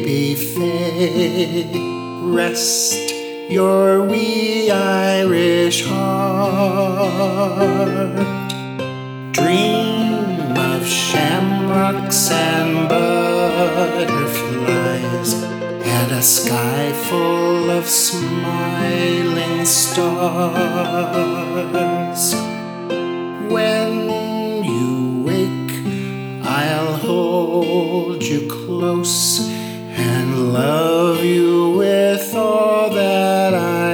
baby Faye, rest your wee Irish heart. Dream of shamrocks and butterflies and a sky full of smiling stars. When you wake, I'll hold you close and love you with all that I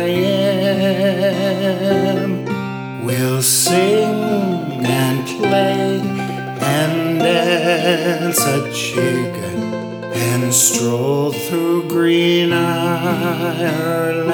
am. We'll sing and play and dance a jig and stroll through green Ireland.